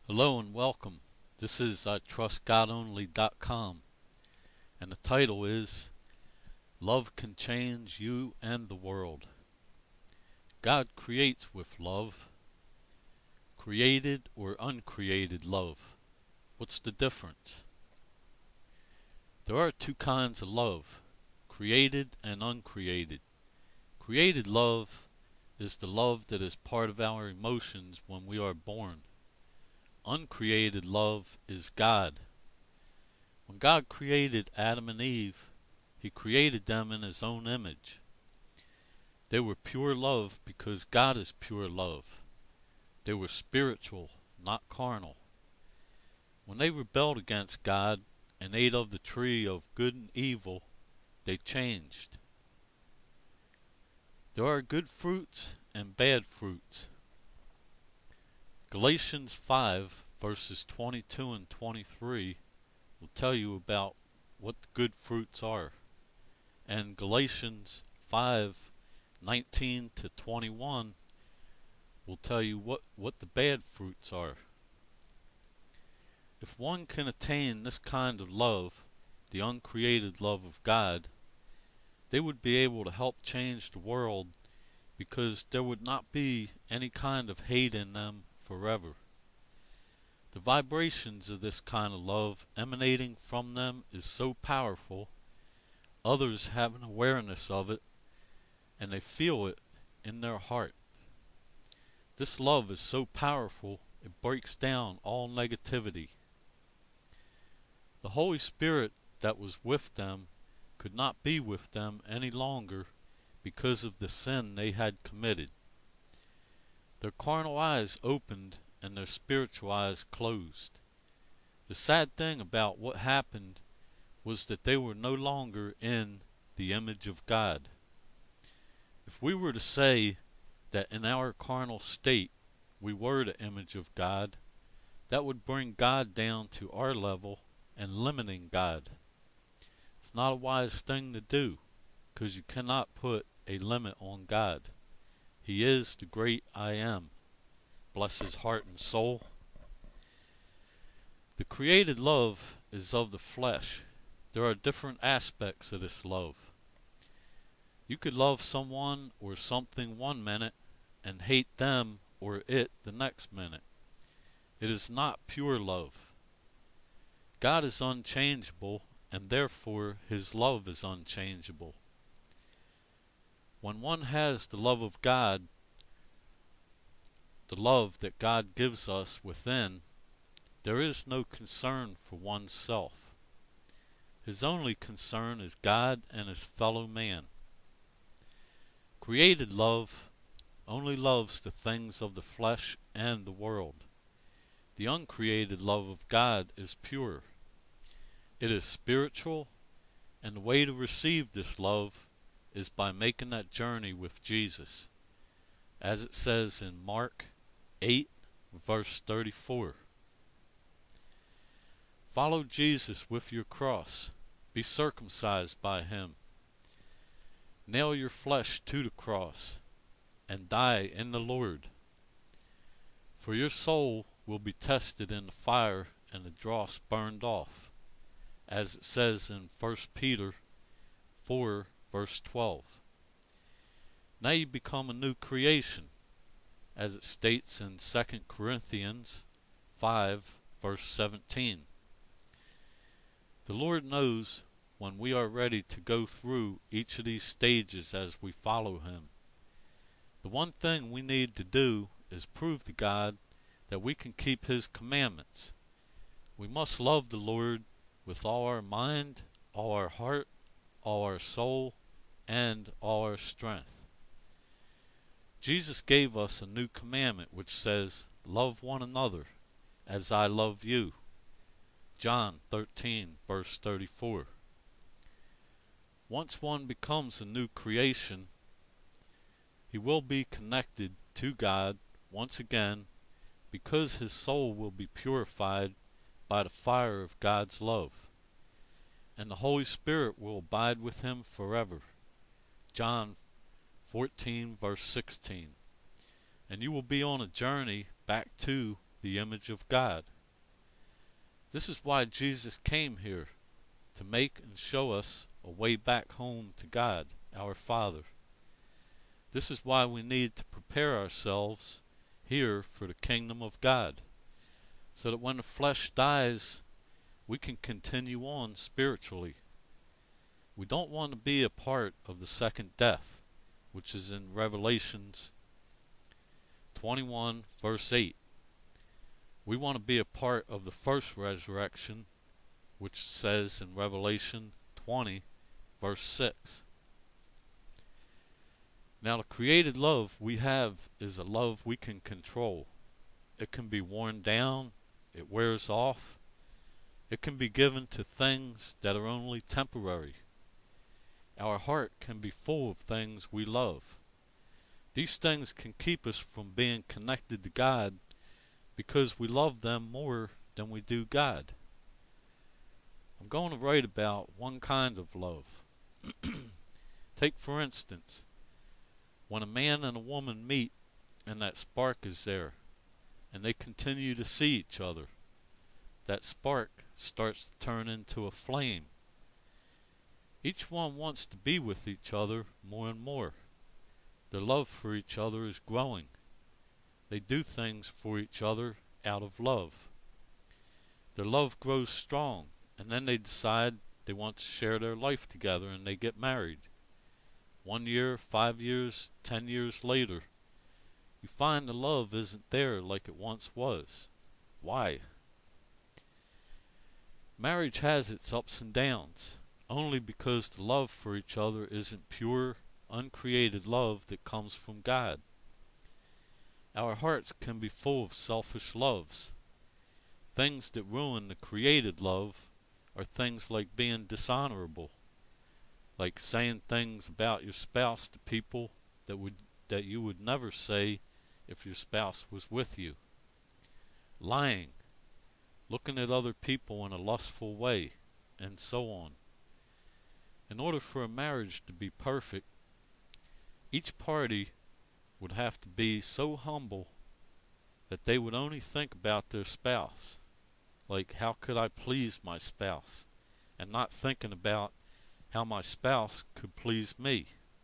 Hello and welcome. This is TrustGodOnly.com, and the title is Love Can Change You and the World. God creates with love. Created or uncreated love. What's the difference? There are two kinds of love, created and uncreated. Created love is the love that is part of our emotions when we are born. Uncreated love is God. When God created Adam and Eve, He created them in His own image. They were pure love because God is pure love. They were spiritual, not carnal. When they rebelled against God and ate of the tree of good and evil, they changed. There are good fruits and bad fruits. Galatians 5 verses 22 and 23 will tell you about what the good fruits are. And Galatians 5:19 to 21 will tell you what the bad fruits are. If one can attain this kind of love, the uncreated love of God, they would be able to help change the world because there would not be any kind of hate in them forever. The vibrations of this kind of love emanating from them is so powerful, others have an awareness of it, and they feel it in their heart. This love is so powerful, it breaks down all negativity. The Holy Spirit that was with them could not be with them any longer because of the sin they had committed. Their carnal eyes opened and their spiritual eyes closed. The sad thing about what happened was that they were no longer in the image of God. If we were to say that in our carnal state we were the image of God, that would bring God down to our level and limiting God. It's not a wise thing to do, because you cannot put a limit on God. He is the great I Am. Bless His heart and soul. The created love is of the flesh. There are different aspects of this love. You could love someone or something one minute and hate them or it the next minute. It is not pure love. God is unchangeable, and therefore His love is unchangeable. When one has the love of God, the love that God gives us within, there is no concern for oneself. His only concern is God and his fellow man. Created love only loves the things of the flesh and the world. The uncreated love of God is pure. It is spiritual, and the way to receive this love is by making that journey with Jesus, as it says in Mark 8 verse 34. Follow Jesus with your cross. Be circumcised by Him. Nail your flesh to the cross and die in the Lord. For your soul will be tested in the fire and the dross burned off, as it says in 1 Peter 4 verse 12. Now you become a new creation, as it states in 2 Corinthians 5 verse 17. The Lord knows when we are ready to go through each of these stages as we follow Him. The one thing we need to do is prove to God that we can keep His commandments. We must love the Lord with all our mind, all our heart, all our soul, and all our strength. Jesus gave us a new commandment which says, love one another as I love you. John 13 verse 34. Once one becomes a new creation, he will be connected to God once again because his soul will be purified by the fire of God's love, and the Holy Spirit will abide with him forever. John 14 verse 16. And you will be on a journey back to the image of God. This is why Jesus came here, to make and show us a way back home to God, our Father. This is why we need to prepare ourselves here for the kingdom of God, so that when the flesh dies, we can continue on spiritually. We don't want to be a part of the second death, which is in Revelations 21 verse 8. We want to be a part of the first resurrection, which says in Revelation 20 verse 6. Now the created love we have is a love we can control. It can be worn down, it wears off, it can be given to things that are only temporary. Our heart can be full of things we love. These things can keep us from being connected to God because we love them more than we do God. I'm going to write about one kind of love. Take for instance, when a man and a woman meet and that spark is there, and they continue to see each other, that spark starts to turn into a flame. Each one wants to be with each other more and more. Their love for each other is growing. They do things for each other out of love. Their love grows strong, and then they decide they want to share their life together and they get married. 1 year, 5 years, 10 years later, you find the love isn't there like it once was. Why? Marriage has its ups and downs, only because the love for each other isn't pure, uncreated love that comes from God. Our hearts can be full of selfish loves. Things that ruin the created love are things like being dishonorable, like saying things about your spouse to people that you would never say if your spouse was with you. Lying, looking at other people in a lustful way, and so on. In order for a marriage to be perfect, each party would have to be so humble that they would only think about their spouse, like how could I please my spouse, and not thinking about how my spouse could please me.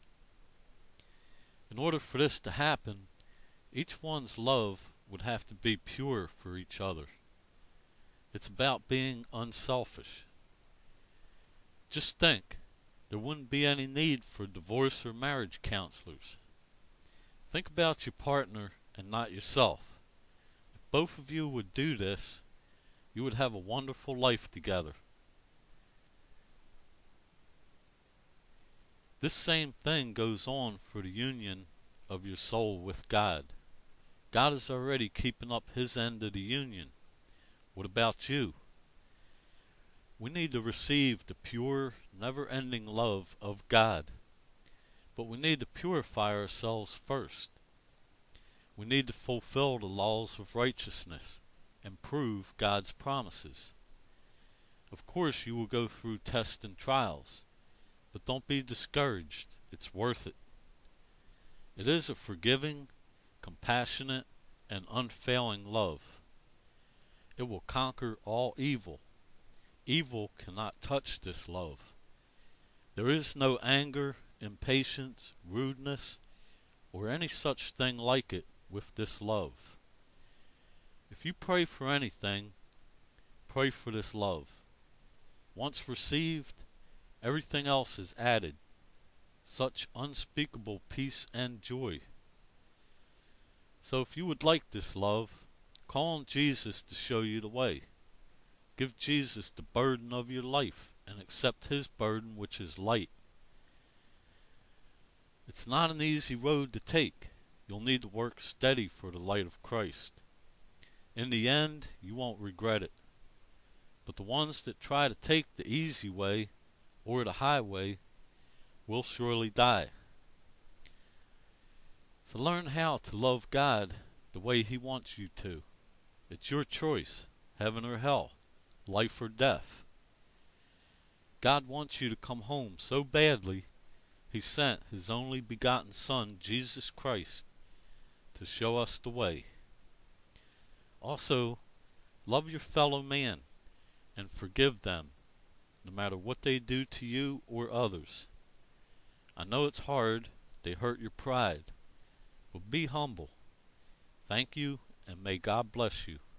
In order for this to happen, each one's love would have to be pure for each other. It's about being unselfish. Just think, there wouldn't be any need for divorce or marriage counselors. Think about your partner and not yourself. If both of you would do this, you would have a wonderful life together. This same thing goes on for the union of your soul with God. God is already keeping up His end of the union. What about you? We need to receive the pure, never-ending love of God. But we need to purify ourselves first. We need to fulfill the laws of righteousness and prove God's promises. Of course, you will go through tests and trials, but don't be discouraged. It's worth it. It is a forgiving, compassionate, and unfailing love. It will conquer all evil. Evil cannot touch this love. There is no anger, impatience, rudeness, or any such thing like it with this love. If you pray for anything, pray for this love. Once received, everything else is added. Such unspeakable peace and joy. So if you would like this love, call on Jesus to show you the way. Give Jesus the burden of your life and accept His burden, which is light. It's not an easy road to take. You'll need to work steady for the light of Christ. In the end, you won't regret it. But the ones that try to take the easy way or the highway will surely die. So learn how to love God the way He wants you to. It's your choice, heaven or hell, life or death. God wants you to come home so badly, He sent His only begotten Son, Jesus Christ, to show us the way. Also, love your fellow man and forgive them, no matter what they do to you or others. I know it's hard, they hurt your pride, but be humble. Thank you, and may God bless you.